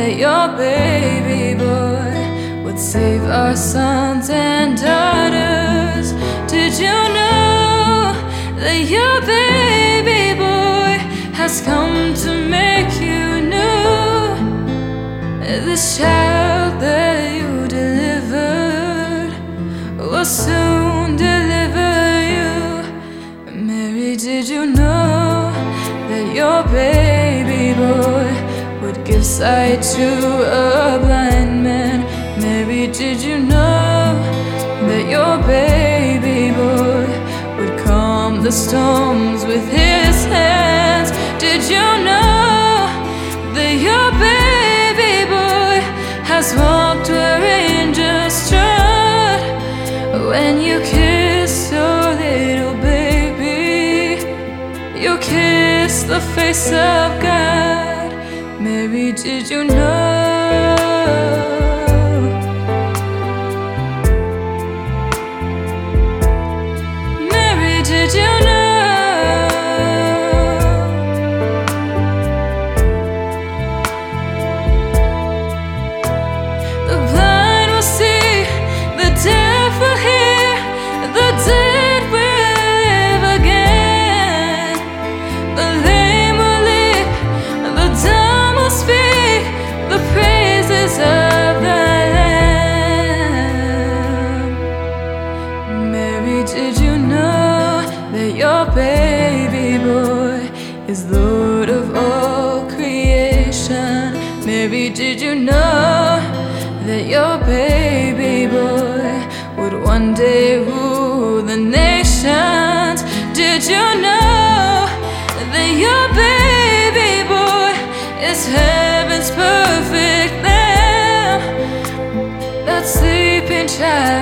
that your baby boy would save our sons and daughters? Did you know that your baby boy has come to make you new? This child that you delivered will soon deliver you. Mary, did you know that your baby boy would give sight to a blind man? Mary, did you know that your baby boy would calm the storms with his hands? Did you know that your baby boy has walked where angels trod? When you kiss your little baby, you kiss the face of God. Mary, did you know? Mary, did you know? The blind will see, the deaf will hear, the dead will live again. The lame will leap, the dumb will speak the praises of the Lamb. Mary, did you know that your baby boy is Lord of all creation? Mary, did you know that your baby boy would one day rule the nations? Did you know that your baby boy is heaven's perfect lamb? That sleeping child